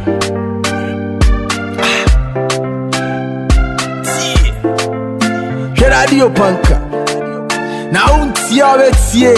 Radio Panka. Now unti awetie.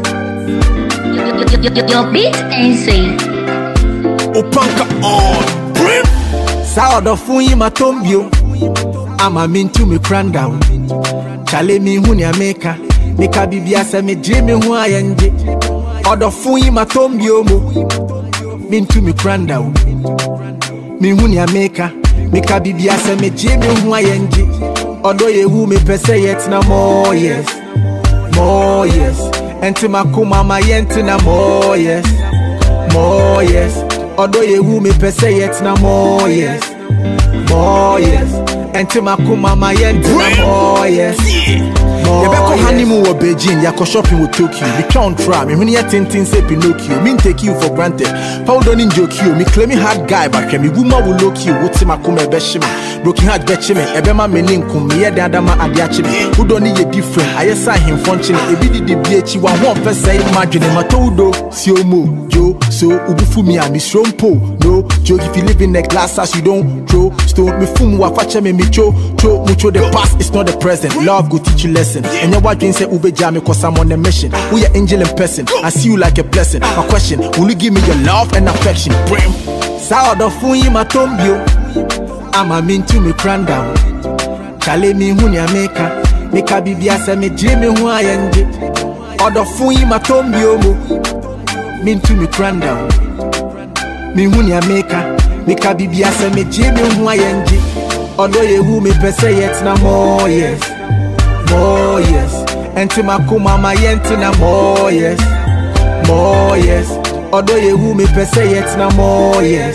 Your beat ain't say. Opanka on. Brim. Sound of funyi matombio. Ama mintu me cran down. Chale mi huni ameka. Meka bibia se me dream hu ayanje. Odo funyi matombio mo. Mintu me cran down. Mi huni ameka. Meka bibia se me dream hu ayanje. Odo ye who me pese yet na more yes. More yes. Enti makuma ma yenti na more yes. More yes. Odo ye who me pese yet na more yes. More yes. Enti makuma ma yenti na more yes. You better honeymoon or Beijing, ya go shopping with Tokyo. Me crown try, me when you tintin say Pinocchio. Me take you for granted. Powder in joke you, me claim me hard guy, but me woman will look you. What's my kume beshime? Broken heart betchime. Ebema meaning kum me the adama adiachime. Who don't need a different? I saw him function. Ebidi the BH one person say imagine him a todo. Siomo, Joe, so ubufu me a miss rompo. No, Joe, if you live in the glass house, you don't throw stone. Me fumu wa fache me cho mucho the past, it's not the present. Love go teach you lesson. And your wife say ube jam cause I'm on a mission. We are angel in person. I see you like a blessing. My question, will you give me your love and affection? Brim. Sound of funyi matombio. Ama mintu me cran down. Chale mi huni ameka. Meka bibia se me dream hu ayanje. Odo funyi matombio mo. Mintu me cran down. Mi huni ameka. Meka bibia se me dream hu ayanje. Odo ye who me pese yet na more yes. More yes. Enti makuma ma yenti na more yes. More yes. Odo ye who me pese yet na more yes.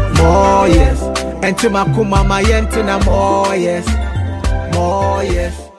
More yes. Enti makuma ma yenti na more yes. More yes.